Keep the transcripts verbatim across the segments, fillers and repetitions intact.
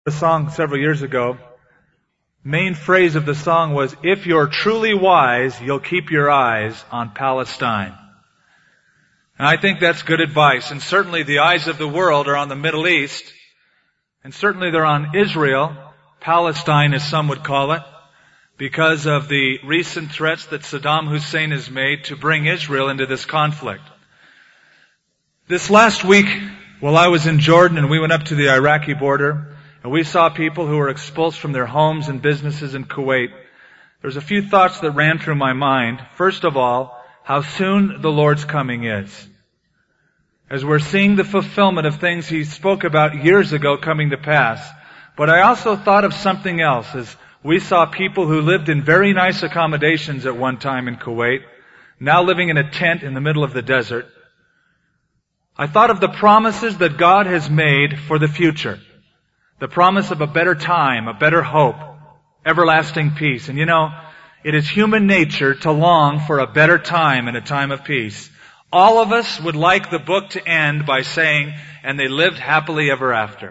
A song several years ago. Main phrase of the song was, "If you're truly wise, you'll keep your eyes on Palestine." And I think that's good advice. And certainly the eyes of the world are on the Middle East. And certainly they're on Israel, Palestine as some would call it, because of the recent threats that Saddam Hussein has made to bring Israel into this conflict. This last week, while I was in Jordan and we went up to the Iraqi border, and we saw people who were expulsed from their homes and businesses in Kuwait, there's a few thoughts that ran through my mind. First of all, how soon the Lord's coming is. As we're seeing the fulfillment of things He spoke about years ago coming to pass. But I also thought of something else as we saw people who lived in very nice accommodations at one time in Kuwait, now living in a tent in the middle of the desert. I thought of the promises that God has made for the future. The promise of a better time, a better hope, everlasting peace. And you know, it is human nature to long for a better time and a time of peace. All of us would like the book to end by saying, "And they lived happily ever after."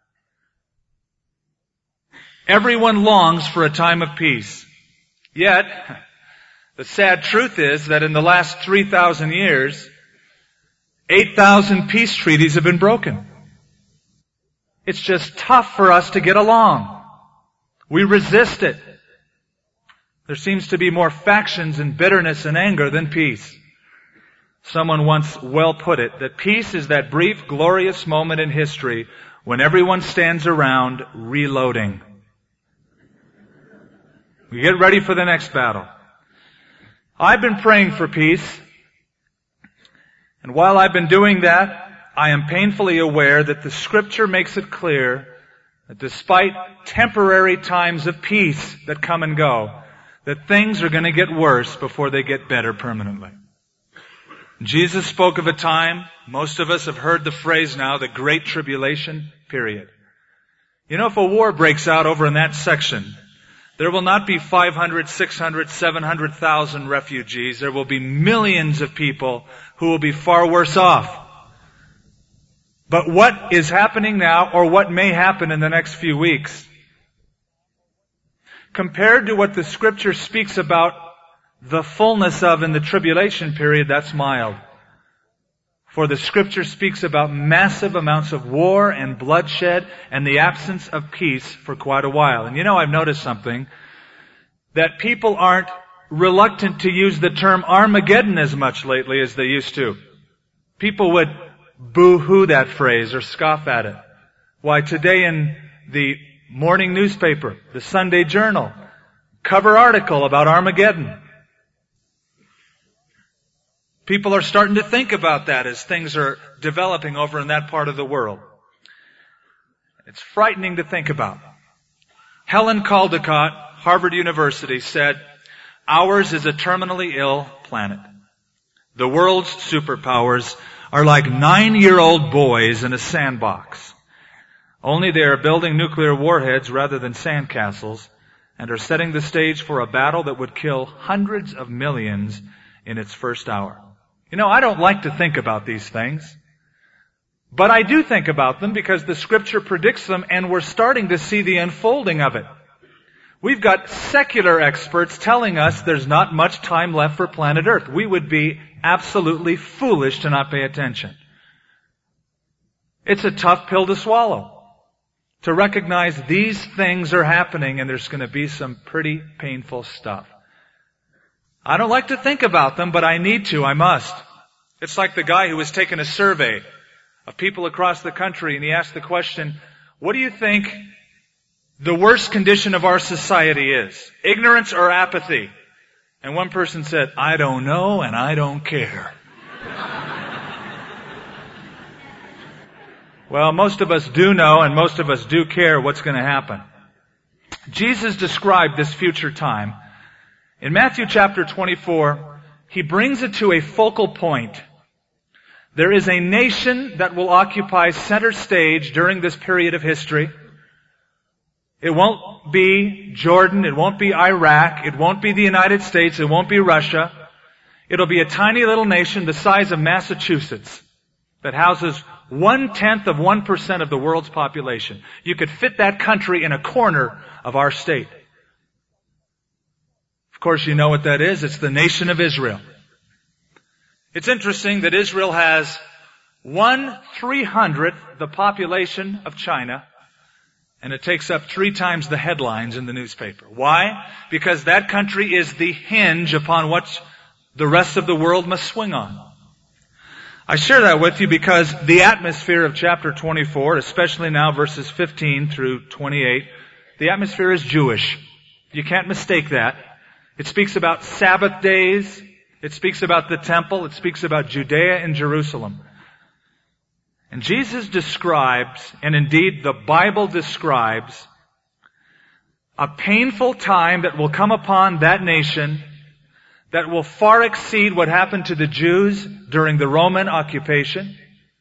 Everyone longs for a time of peace. Yet, the sad truth is that in the last three thousand years, eight thousand peace treaties have been broken. It's just tough for us to get along. We resist it. There seems to be more factions and bitterness and anger than peace. Someone once well put it, that peace is that brief, glorious moment in history when everyone stands around reloading. We get ready for the next battle. I've been praying for peace, and while I've been doing that, I am painfully aware that the Scripture makes it clear that despite temporary times of peace that come and go, that things are going to get worse before they get better permanently. Jesus spoke of a time, most of us have heard the phrase now, the Great Tribulation period. You know, if a war breaks out over in that section, there will not be five hundred, six hundred, seven hundred thousand refugees. There will be millions of people who will be far worse off. But what is happening now, or what may happen in the next few weeks, compared to what the Scripture speaks about the fullness of in the tribulation period, that's mild. For the Scripture speaks about massive amounts of war and bloodshed and the absence of peace for quite a while. And you know, I've noticed something, that people aren't reluctant to use the term Armageddon as much lately as they used to. People would boo-hoo that phrase or scoff at it. Why, today in the morning newspaper, the Sunday Journal, cover article about Armageddon. People are starting to think about that as things are developing over in that part of the world. It's frightening to think about. Helen Caldicott, Harvard University, said, "Ours is a terminally ill planet. The world's superpowers are like nine-year-old boys in a sandbox. Only they are building nuclear warheads rather than sandcastles and are setting the stage for a battle that would kill hundreds of millions in its first hour." You know, I don't like to think about these things, but I do think about them because the Scripture predicts them and we're starting to see the unfolding of it. We've got secular experts telling us there's not much time left for planet Earth. We would be absolutely foolish to not pay attention. It's a tough pill to swallow, to recognize these things are happening and there's going to be some pretty painful stuff. I don't like to think about them, but I need to, I must. It's like the guy who was taking a survey of people across the country and he asked the question, what do you think the worst condition of our society is? Ignorance or apathy? And one person said, "I don't know and I don't care." Well, most of us do know and most of us do care what's going to happen. Jesus described this future time. In Matthew chapter twenty-four, He brings it to a focal point. There is a nation that will occupy center stage during this period of history. It won't be Jordan. It won't be Iraq. It won't be the United States. It won't be Russia. It'll be a tiny little nation the size of Massachusetts that houses one-tenth of one percent of the world's population. You could fit that country in a corner of our state. Of course, you know what that is. It's the nation of Israel. It's interesting that Israel has one three-hundredth the population of China, and it takes up three times the headlines in the newspaper. Why? Because that country is the hinge upon which the rest of the world must swing on. I share that with you because the atmosphere of chapter twenty-four, especially now verses fifteen through twenty-eight, the atmosphere is Jewish. You can't mistake that. It speaks about Sabbath days. It speaks about the temple. It speaks about Judea and Jerusalem. And Jesus describes, and indeed the Bible describes, a painful time that will come upon that nation that will far exceed what happened to the Jews during the Roman occupation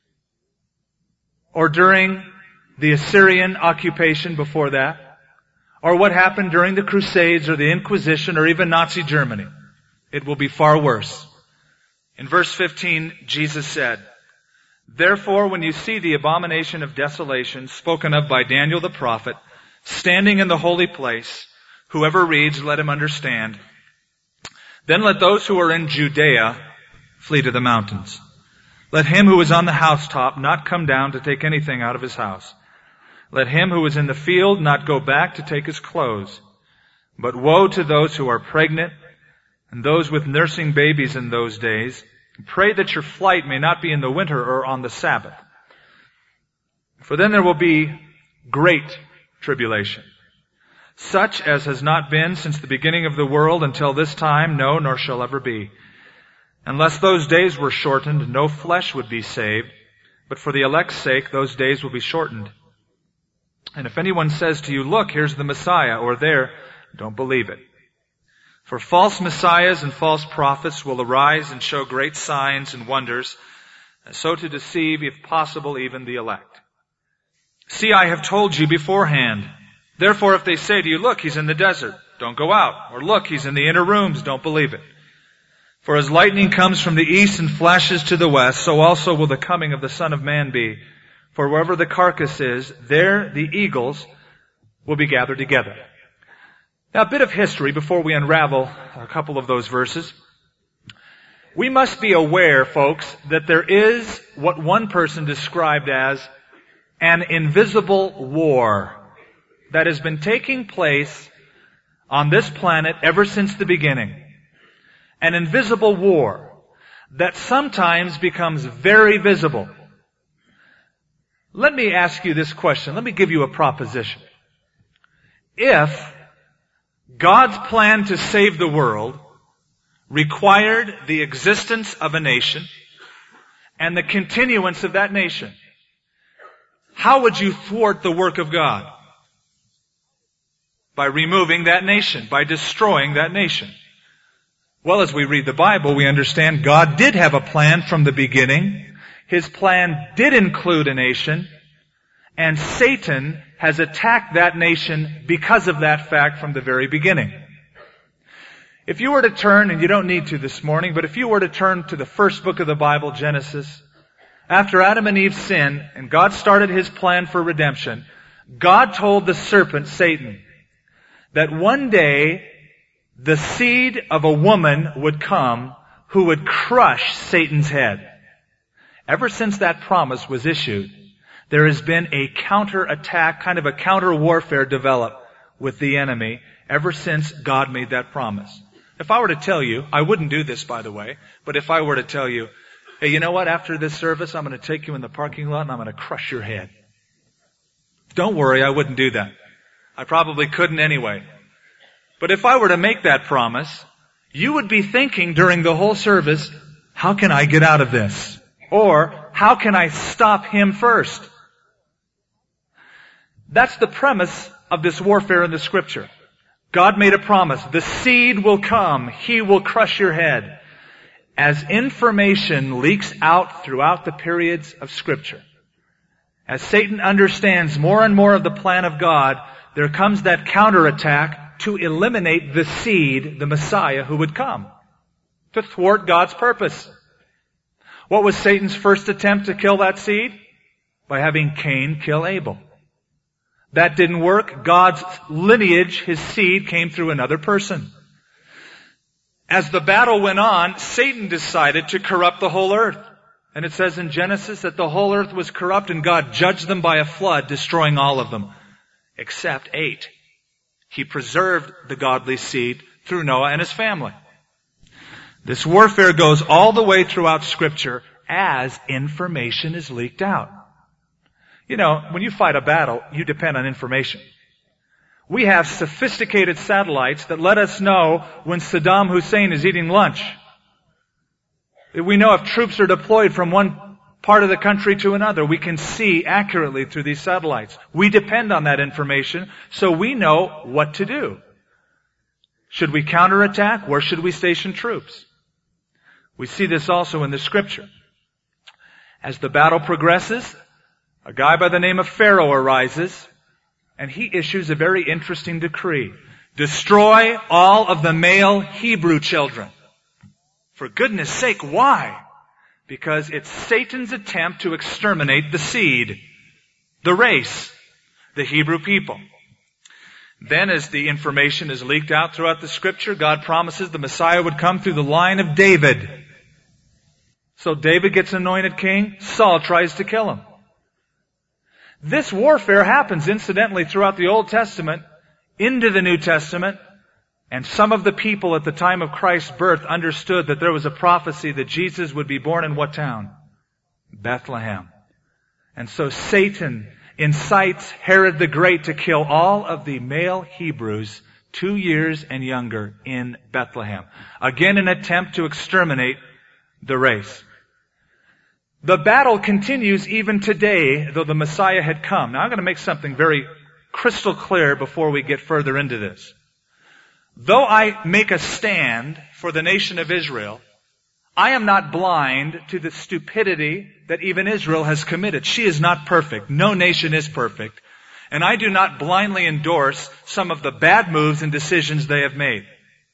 or during the Assyrian occupation before that, or what happened during the Crusades or the Inquisition or even Nazi Germany. It will be far worse. In verse fifteen, Jesus said, "Therefore, when you see the abomination of desolation spoken of by Daniel the prophet, standing in the holy place, whoever reads, let him understand. Then let those who are in Judea flee to the mountains. Let him who is on the housetop not come down to take anything out of his house. Let him who is in the field not go back to take his clothes. But woe to those who are pregnant and those with nursing babies in those days. Pray that your flight may not be in the winter or on the Sabbath. For then there will be great tribulation, such as has not been since the beginning of the world until this time, no, nor shall ever be. Unless those days were shortened, no flesh would be saved, but for the elect's sake, those days will be shortened. And if anyone says to you, look, here's the Messiah, or there, don't believe it. For false messiahs and false prophets will arise and show great signs and wonders, so to deceive, if possible, even the elect. See, I have told you beforehand. Therefore, if they say to you, look, he's in the desert, don't go out. Or look, he's in the inner rooms, don't believe it. For as lightning comes from the east and flashes to the west, so also will the coming of the Son of Man be. For wherever the carcass is, there the eagles will be gathered together. Now, a bit of history before we unravel a couple of those verses. We must be aware, folks, that there is what one person described as an invisible war that has been taking place on this planet ever since the beginning. An invisible war that sometimes becomes very visible. Let me ask you this question. Let me give you a proposition. If God's plan to save the world required the existence of a nation and the continuance of that nation, how would you thwart the work of God? By removing that nation, by destroying that nation. Well, as we read the Bible, we understand God did have a plan from the beginning. His plan did include a nation, and Satan has attacked that nation because of that fact from the very beginning. If you were to turn, and you don't need to this morning, but if you were to turn to the first book of the Bible, Genesis, after Adam and Eve sinned, and God started His plan for redemption, God told the serpent, Satan, that one day the seed of a woman would come who would crush Satan's head. Ever since that promise was issued, there has been a counter-attack, kind of a counter-warfare developed with the enemy ever since God made that promise. If I were to tell you, I wouldn't do this, by the way, but if I were to tell you, hey, you know what, after this service, I'm going to take you in the parking lot and I'm going to crush your head. Don't worry, I wouldn't do that. I probably couldn't anyway. But if I were to make that promise, you would be thinking during the whole service, how can I get out of this? Or, how can I stop him first? That's the premise of this warfare in the Scripture. God made a promise. The seed will come. He will crush your head. As information leaks out throughout the periods of Scripture, as Satan understands more and more of the plan of God, there comes that counterattack to eliminate the seed, the Messiah who would come, to thwart God's purpose. What was Satan's first attempt to kill that seed? by having Cain kill Abel. That didn't work. God's lineage, his seed, came through another person. As the battle went on, Satan decided to corrupt the whole earth. And it says in Genesis that the whole earth was corrupt and God judged them by a flood, destroying all of them, except eight. He preserved the godly seed through Noah and his family. This warfare goes all the way throughout Scripture as information is leaked out. You know, when you fight a battle, you depend on information. We have sophisticated satellites that let us know when Saddam Hussein is eating lunch. We know if troops are deployed from one part of the country to another. We can see accurately through these satellites. We depend on that information, so we know what to do. Should we counterattack? Where should we station troops? We see this also in the Scripture. As the battle progresses, a guy by the name of Pharaoh arises, and he issues a very interesting decree. Destroy all of the male Hebrew children. For goodness sake, why? Because it's Satan's attempt to exterminate the seed, the race, the Hebrew people. Then as the information is leaked out throughout the Scripture, God promises the Messiah would come through the line of David. So David gets anointed king. Saul tries to kill him. This warfare happens incidentally throughout the Old Testament into the New Testament. And some of the people at the time of Christ's birth understood that there was a prophecy that Jesus would be born in what town? Bethlehem. And so Satan incites Herod the Great to kill all of the male Hebrews two years and younger in Bethlehem. Again, an attempt to exterminate the race. The battle continues even today, though the Messiah had come. Now I'm going to make something very crystal clear before we get further into this. Though I make a stand for the nation of Israel, I am not blind to the stupidity that even Israel has committed. She is not perfect. No nation is perfect. And I do not blindly endorse some of the bad moves and decisions they have made.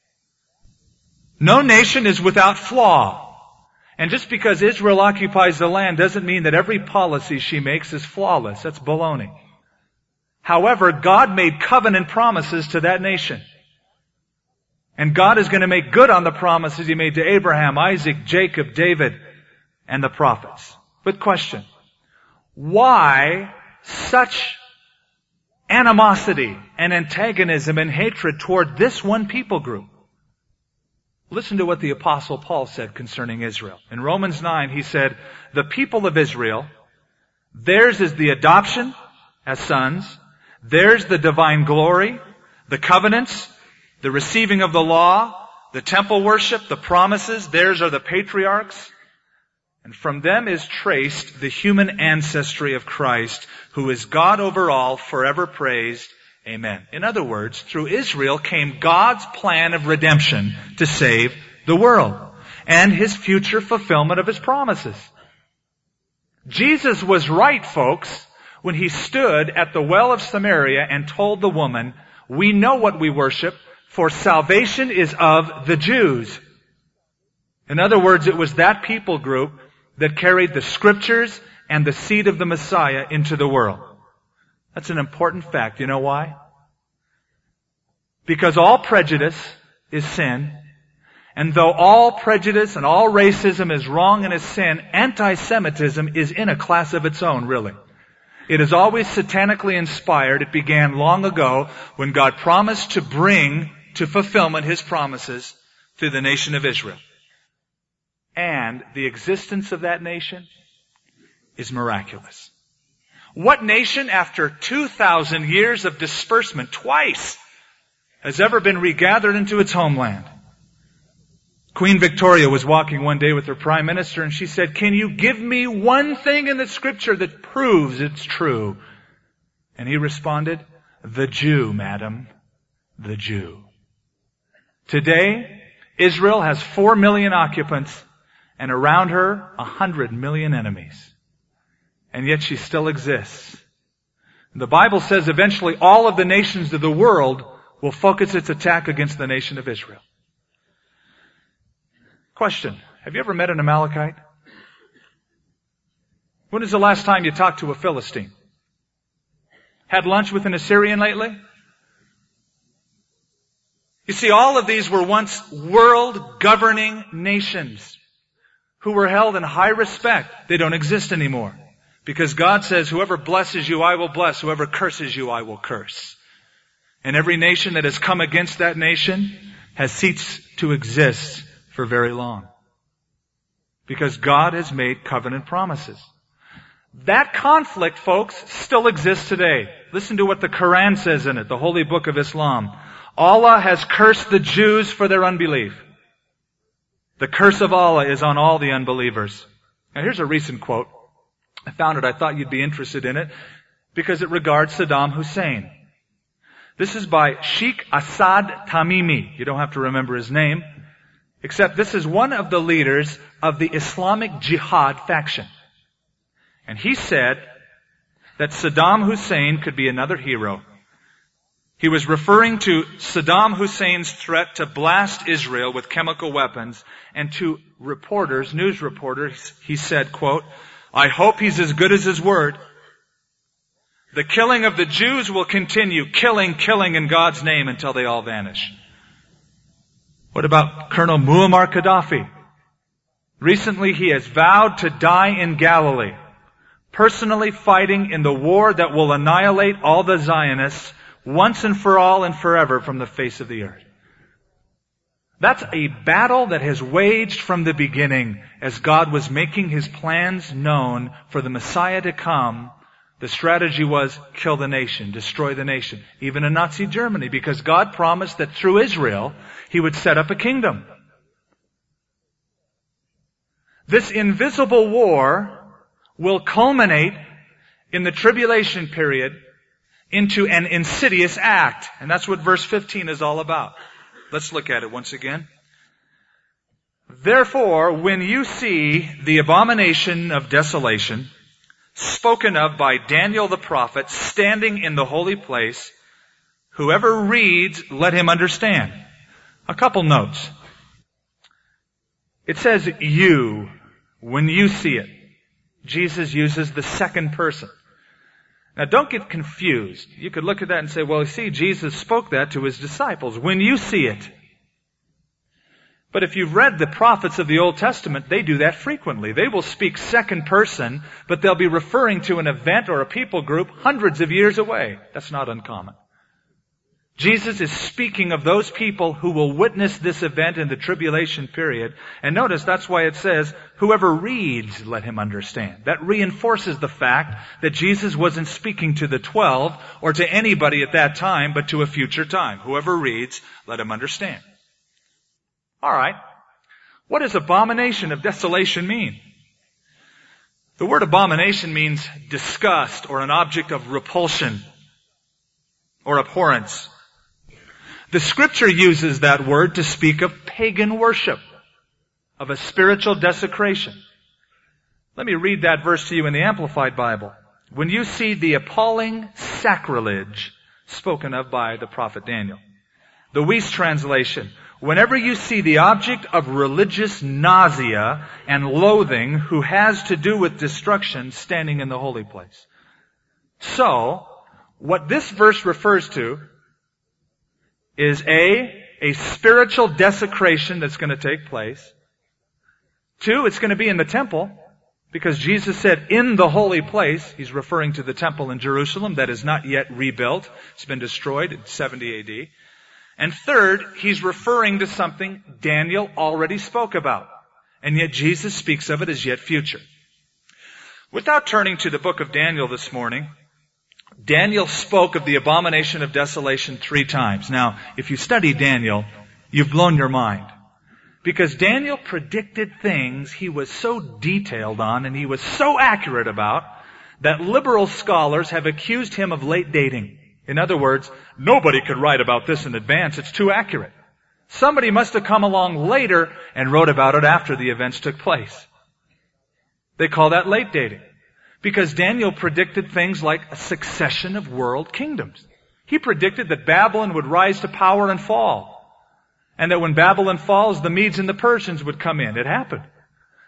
No nation is without flaw. And just because Israel occupies the land doesn't mean that every policy she makes is flawless. That's baloney. However, God made covenant promises to that nation. And God is going to make good on the promises He made to Abraham, Isaac, Jacob, David, and the prophets. But question, why such animosity and antagonism and hatred toward this one people group? Listen to what the Apostle Paul said concerning Israel. In Romans nine, he said, the people of Israel, theirs is the adoption as sons, theirs the divine glory, the covenants, the receiving of the law, the temple worship, the promises, theirs are the patriarchs. And from them is traced the human ancestry of Christ, who is God over all, forever praised. Amen. In other words, through Israel came God's plan of redemption to save the world and His future fulfillment of His promises. Jesus was right, folks, when He stood at the well of Samaria and told the woman, we know what we worship, for salvation is of the Jews. In other words, it was that people group that carried the Scriptures and the seed of the Messiah into the world. That's an important fact. You know why? Because all prejudice is sin. And though all prejudice and all racism is wrong and is sin, anti-Semitism is in a class of its own, really. It is always satanically inspired. It began long ago when God promised to bring to fulfillment His promises through the nation of Israel. And the existence of that nation is miraculous. What nation, after two thousand years of disbursement, twice, has ever been regathered into its homeland? Queen Victoria was walking one day with her Prime Minister and she said, can you give me one thing in the Scripture that proves it's true? And he responded, the Jew, madam, the Jew. Today, Israel has four million occupants and around her a hundred million enemies. And yet she still exists. The Bible says eventually all of the nations of the world will focus its attack against the nation of Israel. Question, have you ever met an Amalekite? When was the last time you talked to a Philistine? Had lunch with an Assyrian lately? You see, all of these were once world-governing nations who were held in high respect. They don't exist anymore. Because God says, whoever blesses you, I will bless. Whoever curses you, I will curse. And every nation that has come against that nation has ceased to exist for very long. Because God has made covenant promises. That conflict, folks, still exists today. Listen to what the Quran says in it, the holy book of Islam. Allah has cursed the Jews for their unbelief. The curse of Allah is on all the unbelievers. Now here's a recent quote. I found it. I thought you'd be interested in it because it regards Saddam Hussein. This is by Sheikh Assad Tamimi. You don't have to remember his name. Except this is one of the leaders of the Islamic Jihad faction. And he said that Saddam Hussein could be another hero. He was referring to Saddam Hussein's threat to blast Israel with chemical weapons, and to reporters, news reporters, he said, quote, I hope he's as good as his word. The killing of the Jews will continue, killing, killing in God's name until they all vanish. What about Colonel Muammar Gaddafi? Recently he has vowed to die in Galilee, personally fighting in the war that will annihilate all the Zionists once and for all and forever from the face of the earth. That's a battle that has waged from the beginning as God was making His plans known for the Messiah to come. The strategy was kill the nation, destroy the nation, even in Nazi Germany, because God promised that through Israel He would set up a kingdom. This invisible war will culminate in the tribulation period into an insidious act. And that's what verse fifteen is all about. Let's look at it once again. Therefore, when you see the abomination of desolation spoken of by Daniel the prophet standing in the holy place, whoever reads, let him understand. A couple notes. It says you, when you see it. Jesus uses the second person. Now don't get confused. You could look at that and say, well, you see, Jesus spoke that to His disciples. When you see it. But if you've read the prophets of the Old Testament, they do that frequently. They will speak second person, but they'll be referring to an event or a people group hundreds of years away. That's not uncommon. Jesus is speaking of those people who will witness this event in the tribulation period. And notice that's why it says, whoever reads, let him understand. That reinforces the fact that Jesus wasn't speaking to the twelve or to anybody at that time, but to a future time. Whoever reads, let him understand. All right. What does abomination of desolation mean? The word abomination means disgust or an object of repulsion or abhorrence. The Scripture uses that word to speak of pagan worship, of a spiritual desecration. Let me read that verse to you in the Amplified Bible. When you see the appalling sacrilege spoken of by the prophet Daniel. The Weiss translation, whenever you see the object of religious nausea and loathing who has to do with destruction standing in the holy place. So, what this verse refers to is A, a spiritual desecration that's going to take place. Two, it's going to be in the temple, because Jesus said in the holy place. He's referring to the temple in Jerusalem that is not yet rebuilt. It's been destroyed in seventy A D. And third, He's referring to something Daniel already spoke about. And yet Jesus speaks of it as yet future. Without turning to the book of Daniel this morning, Daniel spoke of the abomination of desolation three times. Now, if you study Daniel, you've blown your mind. Because Daniel predicted things he was so detailed on and he was so accurate about that liberal scholars have accused him of late dating. In other words, nobody could write about this in advance. It's too accurate. Somebody must have come along later and wrote about it after the events took place. They call that late dating. Because Daniel predicted things like a succession of world kingdoms. He predicted that Babylon would rise to power and fall. And that when Babylon falls, the Medes and the Persians would come in. It happened.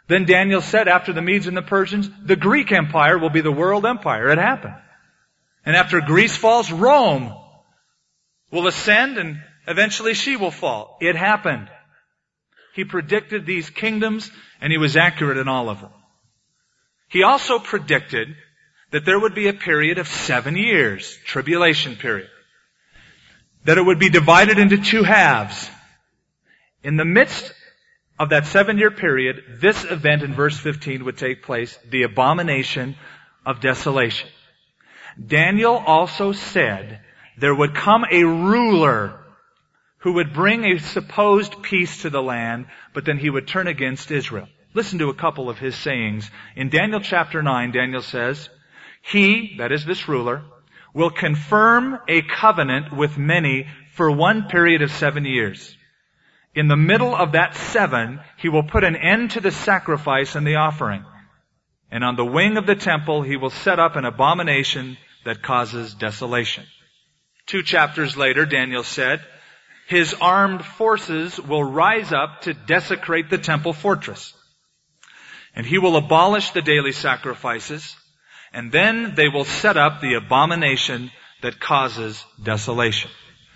Then Daniel said, after the Medes and the Persians, the Greek Empire will be the world empire. It happened. And after Greece falls, Rome will ascend and eventually she will fall. It happened. He predicted these kingdoms and he was accurate in all of them. He also predicted that there would be a period of seven years, tribulation period. That it would be divided into two halves. In the midst of that seven-year period, this event in verse fifteen would take place, the abomination of desolation. Daniel also said there would come a ruler who would bring a supposed peace to the land, but then he would turn against Israel. Listen to a couple of his sayings. In Daniel chapter nine, Daniel says, he, that is this ruler, will confirm a covenant with many for one period of seven years. In the middle of that seven, he will put an end to the sacrifice and the offering. And on the wing of the temple, he will set up an abomination that causes desolation. Two chapters later, Daniel said, his armed forces will rise up to desecrate the temple fortress. And he will abolish the daily sacrifices, and then they will set up the abomination that causes desolation.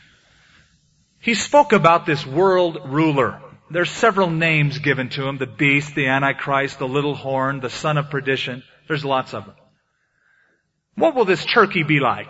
He spoke about this world ruler. There's several names given to him. The beast, the Antichrist, the little horn, the son of perdition. There's lots of them. What will this turkey be like?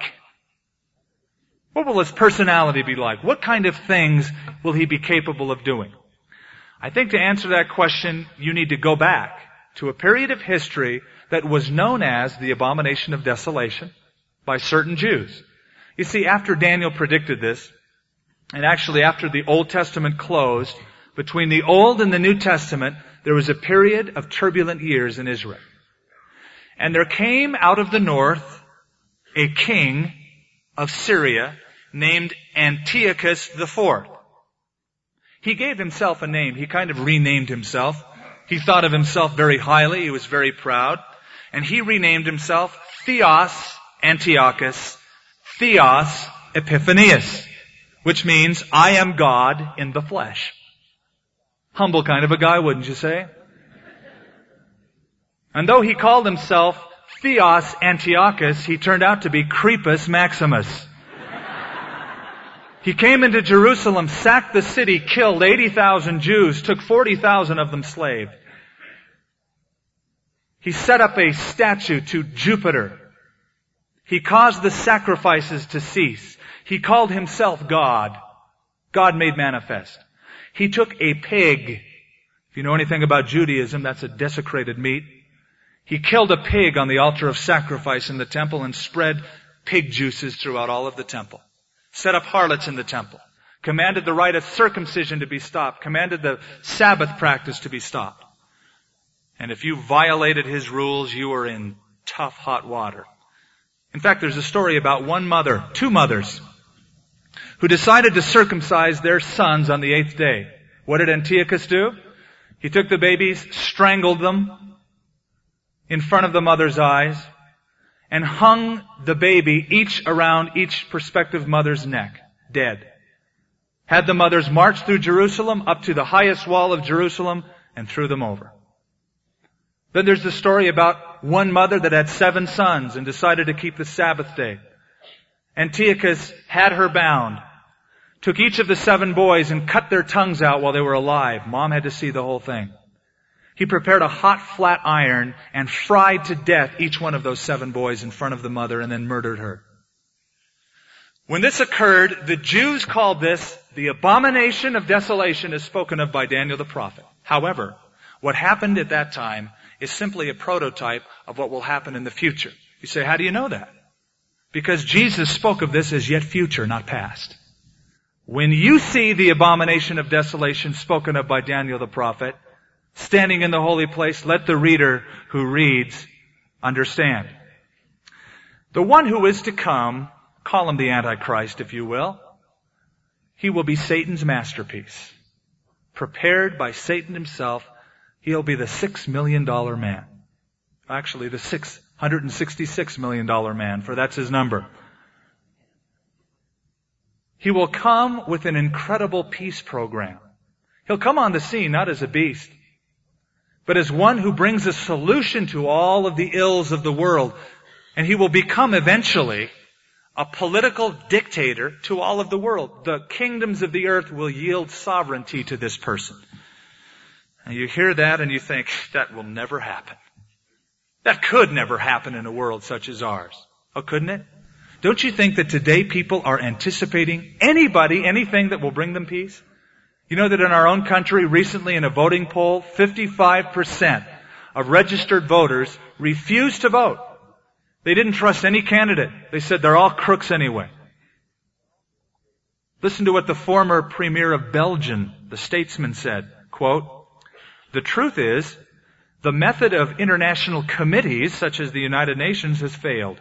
What will his personality be like? What kind of things will he be capable of doing? I think to answer that question, you need to go back to a period of history that was known as the abomination of desolation by certain Jews. You see, after Daniel predicted this, and actually after the Old Testament closed, between the Old and the New Testament, there was a period of turbulent years in Israel. And there came out of the north a king of Syria named Antiochus the Fourth. He gave himself a name. He kind of renamed himself. He thought of himself very highly. He was very proud. And he renamed himself Theos Antiochus, Theos Epiphanius, which means, I am God in the flesh. Humble kind of a guy, wouldn't you say? And though he called himself Theos Antiochus, he turned out to be Crepus Maximus. He came into Jerusalem, sacked the city, killed eighty thousand Jews, took forty thousand of them slave. He set up a statue to Jupiter. He caused the sacrifices to cease. He called himself God. God made manifest. He took a pig. If you know anything about Judaism, that's a desecrated meat. He killed a pig on the altar of sacrifice in the temple and spread pig juices throughout all of the temple. Set up harlots in the temple. Commanded the rite of circumcision to be stopped. Commanded the Sabbath practice to be stopped. And if you violated his rules, you were in tough, hot water. In fact, there's a story about one mother, two mothers, who decided to circumcise their sons on the eighth day. What did Antiochus do? He took the babies, strangled them in front of the mother's eyes, and hung the baby each around each prospective mother's neck, dead. Had the mothers march through Jerusalem up to the highest wall of Jerusalem and threw them over. Then there's the story about one mother that had seven sons and decided to keep the Sabbath day. Antiochus had her bound, took each of the seven boys and cut their tongues out while they were alive. Mom had to see the whole thing. He prepared a hot flat iron and fried to death each one of those seven boys in front of the mother and then murdered her. When this occurred, the Jews called this the abomination of desolation as spoken of by Daniel the prophet. However, what happened at that time is simply a prototype of what will happen in the future. You say, how do you know that? Because Jesus spoke of this as yet future, not past. When you see the abomination of desolation spoken of by Daniel the prophet, standing in the holy place, let the reader who reads understand. The one who is to come, call him the Antichrist if you will, he will be Satan's masterpiece. Prepared by Satan himself, he'll be the six million dollar man. Actually, the six hundred sixty-six million dollar man, for that's his number. He will come with an incredible peace program. He'll come on the scene not as a beast, but as one who brings a solution to all of the ills of the world. And he will become eventually a political dictator to all of the world. The kingdoms of the earth will yield sovereignty to this person. And you hear that and you think, that will never happen. That could never happen in a world such as ours. Oh, couldn't it? Don't you think that today people are anticipating anybody, anything that will bring them peace? You know that in our own country, recently in a voting poll, fifty-five percent of registered voters refused to vote. They didn't trust any candidate. They said they're all crooks anyway. Listen to what the former premier of Belgium, the statesman, said. Quote, "The truth is, the method of international committees, such as the United Nations, has failed.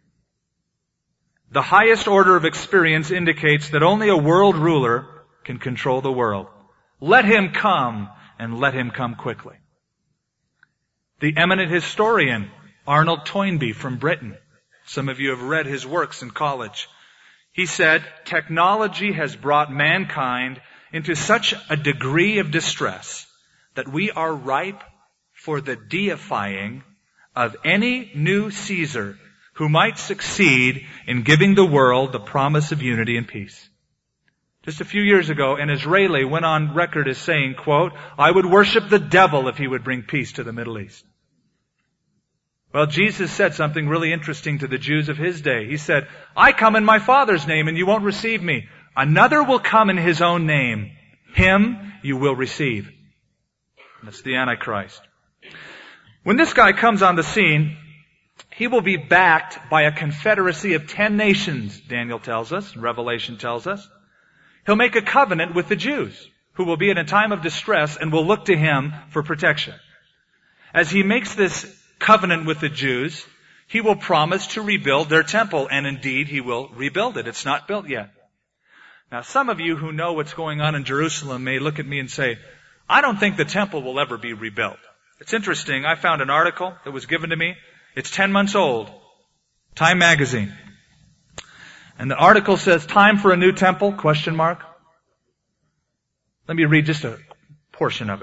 The highest order of experience indicates that only a world ruler can control the world. Let him come, and let him come quickly." The eminent historian, Arnold Toynbee from Britain, some of you have read his works in college. He said, "Technology has brought mankind into such a degree of distress that we are ripe for the deifying of any new Caesar who might succeed in giving the world the promise of unity and peace." Just a few years ago, an Israeli went on record as saying, quote, "I would worship the devil if he would bring peace to the Middle East." Well, Jesus said something really interesting to the Jews of his day. He said, "I come in my Father's name and you won't receive me. Another will come in his own name. Him you will receive." That's the Antichrist. When this guy comes on the scene, he will be backed by a confederacy of ten nations, Daniel tells us, Revelation tells us. He'll make a covenant with the Jews, who will be in a time of distress and will look to him for protection. As he makes this covenant with the Jews, he will promise to rebuild their temple, and indeed he will rebuild it. It's not built yet. Now, some of you who know what's going on in Jerusalem may look at me and say, "I don't think the temple will ever be rebuilt." It's interesting. I found an article that was given to me. It's ten months old. Time magazine. And the article says, "Time for a new temple?" Question mark. Let me read just a portion of it.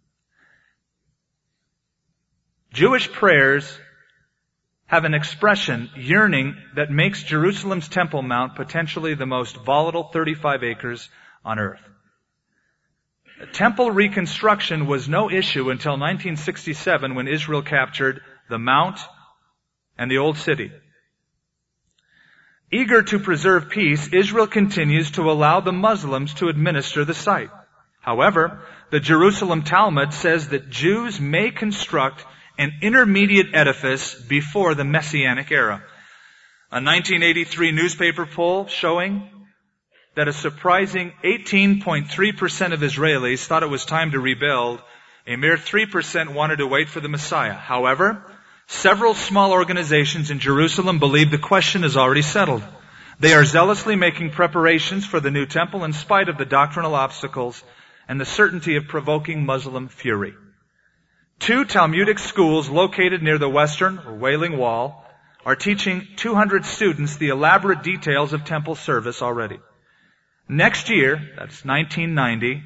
Jewish prayers have an expression, yearning, that makes Jerusalem's Temple Mount potentially the most volatile thirty-five acres on earth. Temple reconstruction was no issue until nineteen sixty-seven, when Israel captured the Mount and the Old City. Eager to preserve peace, Israel continues to allow the Muslims to administer the site. However, the Jerusalem Talmud says that Jews may construct an intermediate edifice before the Messianic era. A nineteen eighty-three newspaper poll showing that a surprising eighteen point three percent of Israelis thought it was time to rebuild. A mere three percent wanted to wait for the Messiah. However, several small organizations in Jerusalem believe the question is already settled. They are zealously making preparations for the new temple in spite of the doctrinal obstacles and the certainty of provoking Muslim fury. Two Talmudic schools located near the Western or Wailing Wall are teaching two hundred students the elaborate details of temple service already. Next year, that's nineteen ninety,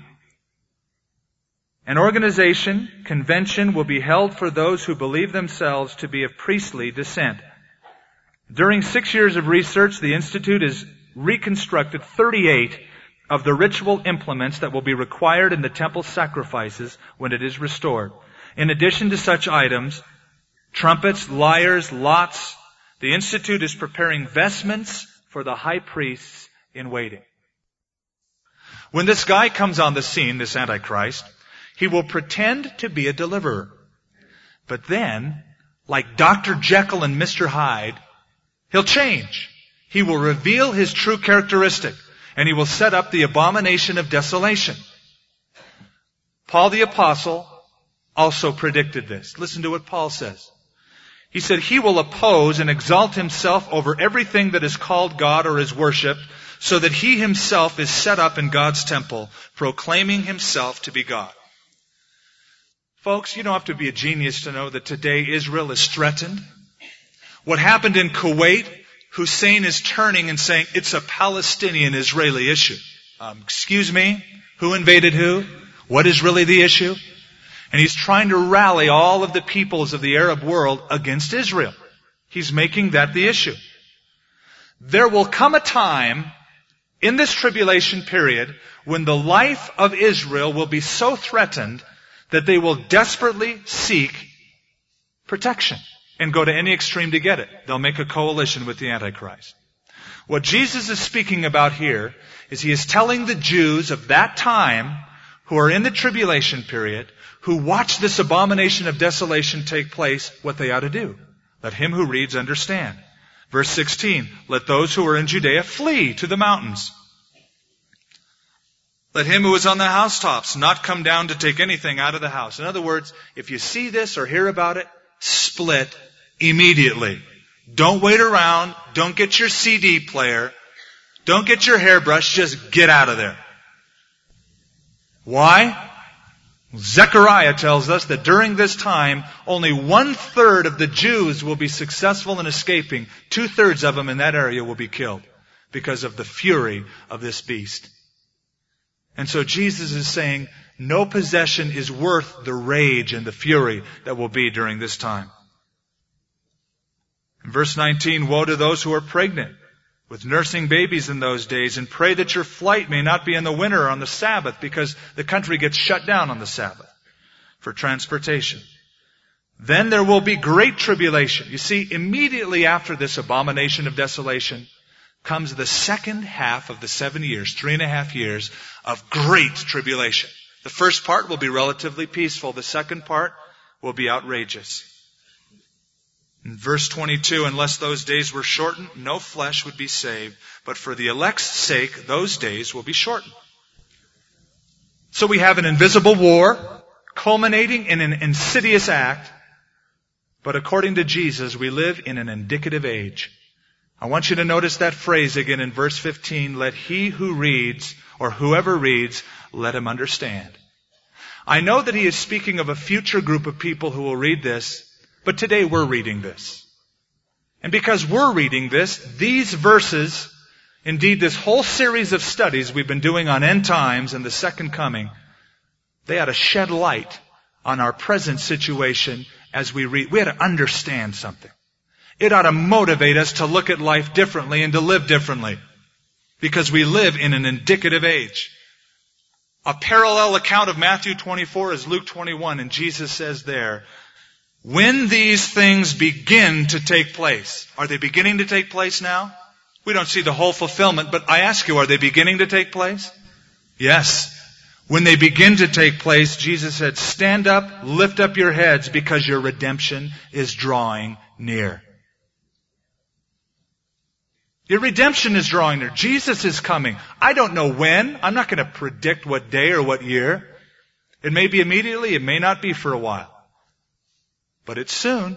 an organization convention will be held for those who believe themselves to be of priestly descent. During six years of research, the Institute has reconstructed thirty-eight of the ritual implements that will be required in the temple sacrifices when it is restored. In addition to such items, trumpets, lyres, lots, the Institute is preparing vestments for the high priests in waiting. When this guy comes on the scene, this Antichrist, he will pretend to be a deliverer. But then, like Doctor Jekyll and Mister Hyde, he'll change. He will reveal his true characteristic, and he will set up the abomination of desolation. Paul the Apostle also predicted this. Listen to what Paul says. He said, "He will oppose and exalt himself over everything that is called God or is worshipped, so that he himself is set up in God's temple, proclaiming himself to be God." Folks, you don't have to be a genius to know that today Israel is threatened. What happened in Kuwait, Hussein is turning and saying it's a Palestinian-Israeli issue. Um, excuse me? Who invaded who? What is really the issue? And he's trying to rally all of the peoples of the Arab world against Israel. He's making that the issue. There will come a time in this tribulation period when the life of Israel will be so threatened that they will desperately seek protection and go to any extreme to get it. They'll make a coalition with the Antichrist. What Jesus is speaking about here is he is telling the Jews of that time who are in the tribulation period, who watch this abomination of desolation take place, what they ought to do. Let him who reads understand. Verse sixteen, let those who are in Judea flee to the mountains. Let him who is on the housetops not come down to take anything out of the house. In other words, if you see this or hear about it, split immediately. Don't wait around. Don't get your C D player. Don't get your hairbrush. Just get out of there. Why? Zechariah tells us that during this time, only one-third of the Jews will be successful in escaping. Two-thirds of them in that area will be killed because of the fury of this beast. And so Jesus is saying, no possession is worth the rage and the fury that will be during this time. In verse nineteen, woe to those who are pregnant with nursing babies in those days, and pray that your flight may not be in the winter or on the Sabbath, because the country gets shut down on the Sabbath for transportation. Then there will be great tribulation. You see, immediately after this abomination of desolation comes the second half of the seven years, three and a half years of great tribulation. The first part will be relatively peaceful. The second part will be outrageous. In verse twenty-two, unless those days were shortened, no flesh would be saved. But for the elect's sake, those days will be shortened. So we have an invisible war culminating in an insidious act. But according to Jesus, we live in an indicative age. I want you to notice that phrase again in verse fifteen. Let he who reads, or whoever reads, let him understand. I know that he is speaking of a future group of people who will read this. But today we're reading this. And because we're reading this, these verses, indeed this whole series of studies we've been doing on end times and the second coming, they ought to shed light on our present situation as we read. We ought to understand something. It ought to motivate us to look at life differently and to live differently. Because we live in an indicative age. A parallel account of Matthew twenty-four is Luke twenty-one, and Jesus says there, when these things begin to take place, are they beginning to take place now? We don't see the whole fulfillment, but I ask you, are they beginning to take place? Yes. When they begin to take place, Jesus said, stand up, lift up your heads, because your redemption is drawing near. Your redemption is drawing near. Jesus is coming. I don't know when. I'm not going to predict what day or what year. It may be immediately. It may not be for a while. But it's soon.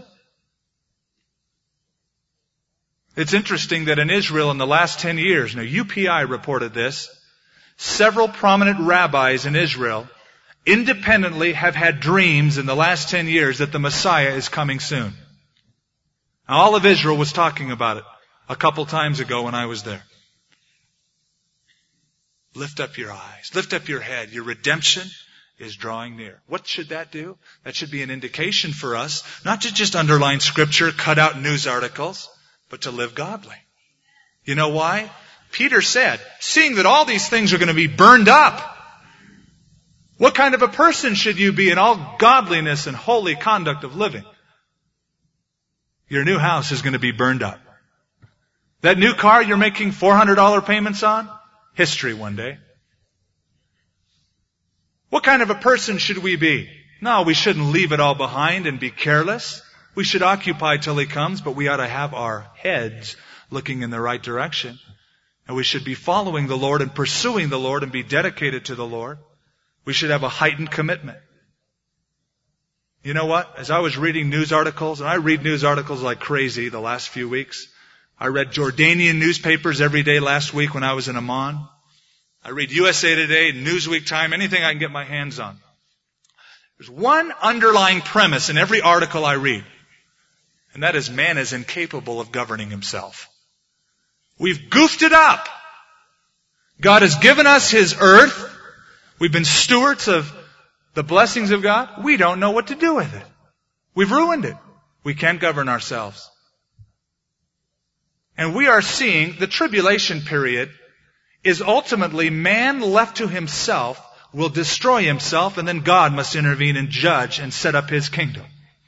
It's interesting that in Israel in the last ten years, now U P I reported this, several prominent rabbis in Israel independently have had dreams in the last ten years that the Messiah is coming soon. Now, all of Israel was talking about it a couple times ago when I was there. Lift up your eyes. Lift up your head. Your redemption is drawing near. What should that do? That should be an indication for us, not to just underline Scripture, cut out news articles, but to live godly. You know why? Peter said, seeing that all these things are going to be burned up, what kind of a person should you be in all godliness and holy conduct of living? Your new house is going to be burned up. That new car you're making four hundred dollars payments on? History one day. What kind of a person should we be? No, we shouldn't leave it all behind and be careless. We should occupy till He comes, but we ought to have our heads looking in the right direction. And we should be following the Lord and pursuing the Lord and be dedicated to the Lord. We should have a heightened commitment. You know what? As I was reading news articles, and I read news articles like crazy the last few weeks. I read Jordanian newspapers every day last week when I was in Amman. I read U S A Today, Newsweek Time, anything I can get my hands on. There's one underlying premise in every article I read, and that is man is incapable of governing himself. We've goofed it up. God has given us His earth. We've been stewards of The blessings of God, we don't know what to do with it. We've ruined it. We can't govern ourselves. And we are seeing the tribulation period is ultimately man left to himself will destroy himself, and then God must intervene and judge and set up his kingdom.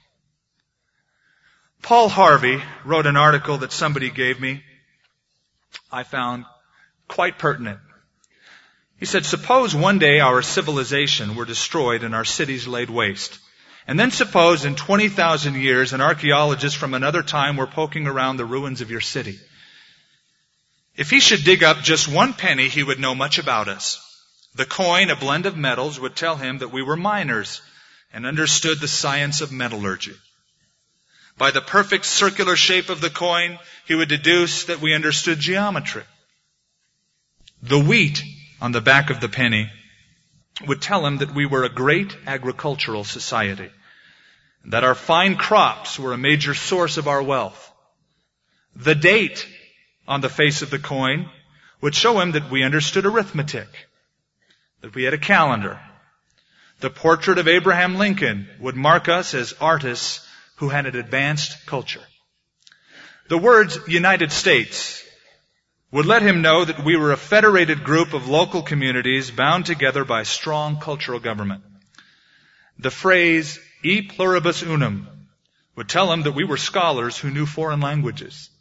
Paul Harvey wrote an article that somebody gave me I found quite pertinent. He said, suppose one day our civilization were destroyed and our cities laid waste. And then suppose in twenty thousand years an archaeologist from another time were poking around the ruins of your city. If he should dig up just one penny, he would know much about us. The coin, a blend of metals, would tell him that we were miners and understood the science of metallurgy. By the perfect circular shape of the coin, he would deduce that we understood geometry. The wheat on the back of the penny would tell him that we were a great agricultural society, that our fine crops were a major source of our wealth. The date on the face of the coin would show him that we understood arithmetic, that we had a calendar. The portrait of Abraham Lincoln would mark us as artists who had an advanced culture. The words United States would let him know that we were a federated group of local communities bound together by strong cultural government. The phrase e pluribus unum would tell him that we were scholars who knew foreign languages.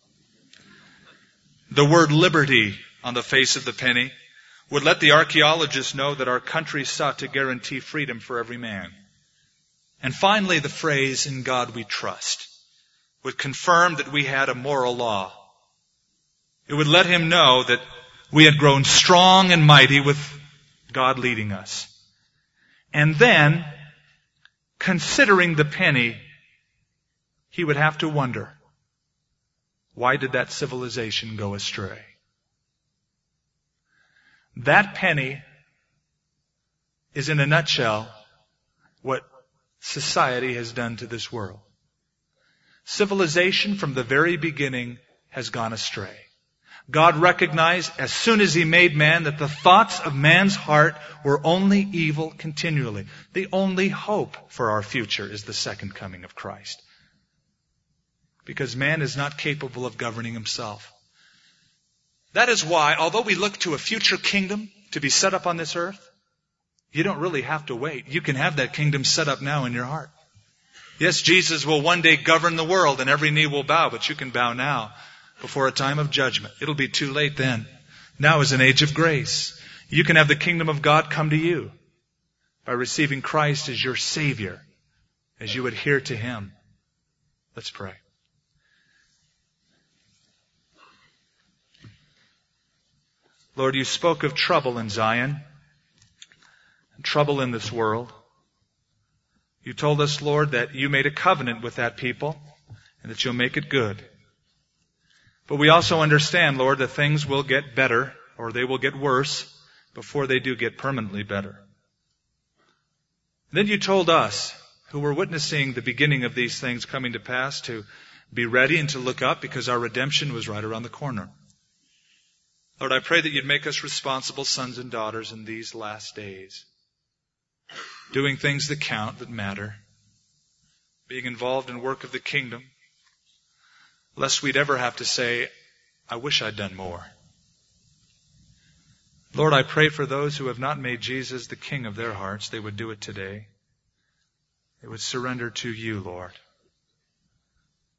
The word liberty on the face of the penny would let the archaeologists know that our country sought to guarantee freedom for every man. And finally, the phrase, in God we trust, would confirm that we had a moral law. It would let him know that we had grown strong and mighty with God leading us. And then, considering the penny, he would have to wonder, why did that civilization go astray? That penny is, in a nutshell, what society has done to this world. Civilization from the very beginning has gone astray. God recognized as soon as He made man that the thoughts of man's heart were only evil continually. The only hope for our future is the second coming of Christ. Because man is not capable of governing himself. That is why, although we look to a future kingdom to be set up on this earth, you don't really have to wait. You can have that kingdom set up now in your heart. Yes, Jesus will one day govern the world and every knee will bow, but you can bow now before a time of judgment. It'll be too late then. Now is an age of grace. You can have the kingdom of God come to you by receiving Christ as your Savior, as you adhere to Him. Let's pray. Lord, you spoke of trouble in Zion, trouble in this world. You told us, Lord, that you made a covenant with that people and that you'll make it good. But we also understand, Lord, that things will get better or they will get worse before they do get permanently better. Then you told us, who were witnessing the beginning of these things coming to pass, to be ready and to look up because our redemption was right around the corner. Lord, I pray that you'd make us responsible sons and daughters in these last days. Doing things that count, that matter. Being involved in work of the kingdom. Lest we'd ever have to say, I wish I'd done more. Lord, I pray for those who have not made Jesus the King of their hearts, they would do it today. They would surrender to you, Lord.